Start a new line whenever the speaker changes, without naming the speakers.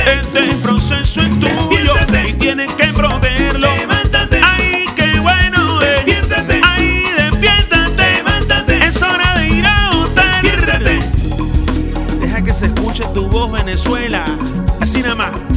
Este proceso es tuyo y tienes que proveerlo.
Levántate.
Ay, qué bueno es.
Despiértate.
Ay, despiértate.
Levántate.
Es hora de ir a votar.
Despiértate.
Deja que se escuche tu voz, Venezuela. Así nada más.